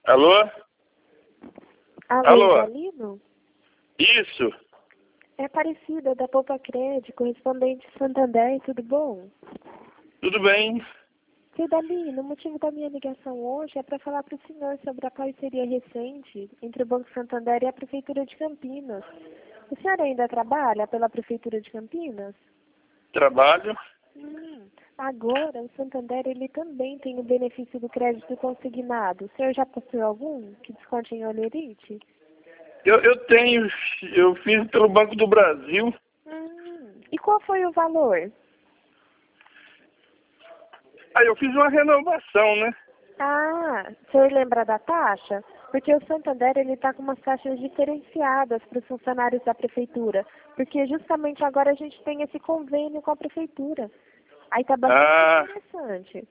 Alô? Alô, Alô? Dalino? Isso. É Aparecida, da Poupa Crédito, correspondente Santander, tudo bom? Tudo bem? Seu Dalino, o motivo da minha ligação hoje é para falar para o senhor sobre a parceria recente entre o Banco Santander e a Prefeitura de Campinas. O senhor ainda trabalha pela Prefeitura de Campinas? Trabalho. Agora, o Santander ele também tem o benefício do crédito consignado. O senhor já possuiu algum que desconte em olerite? Eu tenho, eu fiz pelo Banco do Brasil. E qual foi o valor? Aí eu fiz uma renovação, né? O senhor lembra da taxa? Porque o Santander ele está com umas taxas diferenciadas para os funcionários da prefeitura. Porque justamente agora a gente tem esse convênio com a prefeitura. Aí está bastante interessante.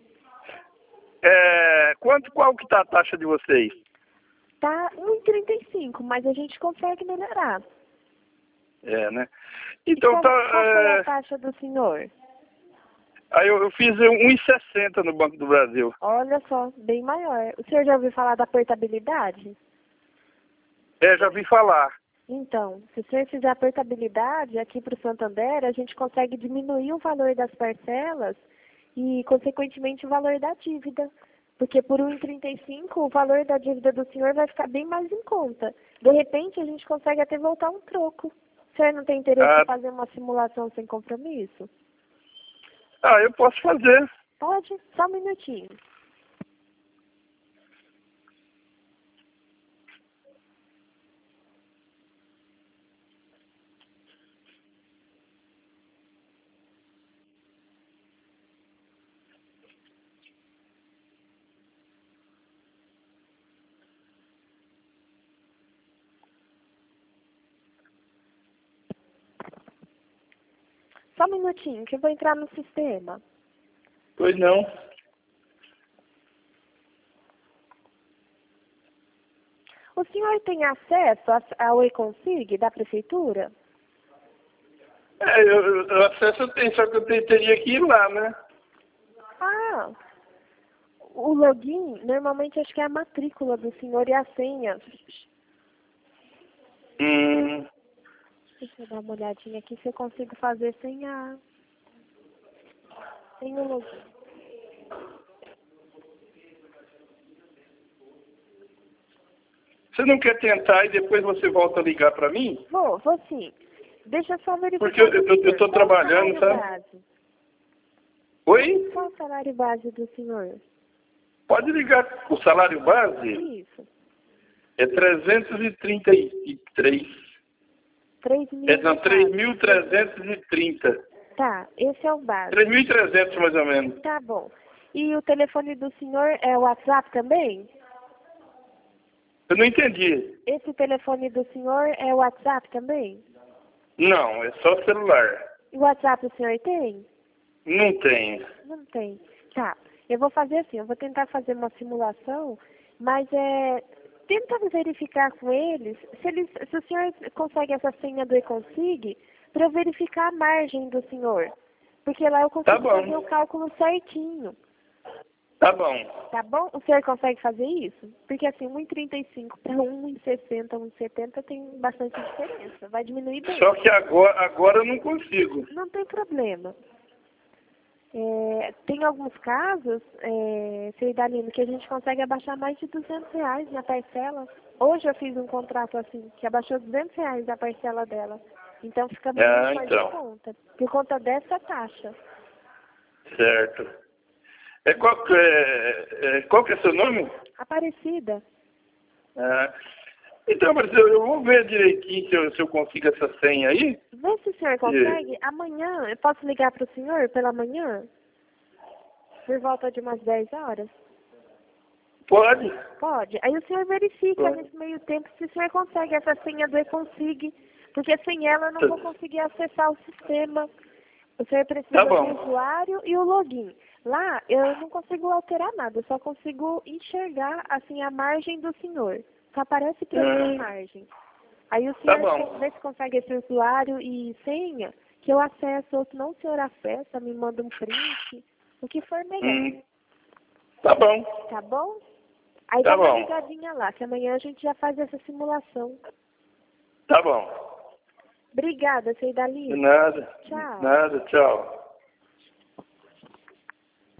Qual que tá a taxa de vocês? Tá 1,35, mas a gente consegue melhorar. Né? E Então qual foi a taxa do senhor? Aí eu fiz 1,60 no Banco do Brasil. Olha só, bem maior. O senhor já ouviu falar da portabilidade? Já vi falar. Então, se o senhor fizer a portabilidade aqui para o Santander, a gente consegue diminuir o valor das parcelas e, consequentemente, o valor da dívida. Porque por 1,35 o valor da dívida do senhor vai ficar bem mais em conta. De repente, a gente consegue até voltar um troco. O senhor não tem interesse em fazer uma simulação sem compromisso? Eu posso fazer. Pode? Só um minutinho. Só um minutinho, que eu vou entrar no sistema. Pois não. O senhor tem acesso ao e-consig da prefeitura? Eu acesso eu tenho, só que eu teria que ir lá, né? O login, normalmente acho que é a matrícula do senhor e a senha. Deixa eu dar uma olhadinha aqui se eu consigo fazer sem o login. Você não quer tentar e depois você volta a ligar para mim? Vou sim. Deixa eu só verificar. Porque eu estou trabalhando, sabe? Base? Oi? Qual o salário base do senhor? Pode ligar. O salário base Isso. é 333. 3.330. Tá, esse é o base. 3.300 mais ou menos. Tá bom. E o telefone do senhor é o WhatsApp também? Eu não entendi. Esse telefone do senhor é o WhatsApp também? Não, é só celular. E o WhatsApp o senhor tem? Não tenho. Não tem. Tá. Eu vou fazer assim, eu vou tentar fazer uma simulação, mas tenta verificar com eles se o senhor consegue essa senha do e-consig para eu verificar a margem do senhor. Porque lá eu consigo fazer o cálculo certinho. Tá bom. Tá bom? O senhor consegue fazer isso? Porque assim, 1,35 para 1,60, 1,70 tem bastante diferença. Vai diminuir bem. Só que agora eu não consigo. Não tem problema. Tem alguns casos, seu Dalino, que a gente consegue abaixar mais de R$200 na parcela. Hoje eu fiz um contrato assim, que abaixou R$200 a parcela dela. Então fica muito mais em conta, por conta dessa taxa. Certo. Qual que é seu nome? Aparecida. Então, mas eu vou ver direitinho se eu consigo essa senha aí. Vê se o senhor consegue. Amanhã, eu posso ligar para o senhor pela manhã? Por volta de umas 10 horas? Pode. Pode. Aí o senhor verifica nesse meio tempo se o senhor consegue essa senha do e-consig. Porque sem ela eu não vou conseguir acessar o sistema. O senhor precisa do usuário e o login. Lá eu não consigo alterar nada, eu só consigo enxergar assim a margem do senhor. Só aparece para mim a margem. Aí o senhor vê se consegue esse usuário e senha, que eu acesso, ou se não o senhor acessa, me manda um print, o que for melhor. Tá bom. Tá bom? Aí dá uma ligadinha lá, que amanhã a gente já faz essa simulação. Tá bom. Obrigada, Seidalina. De nada. Tchau. Nada, tchau.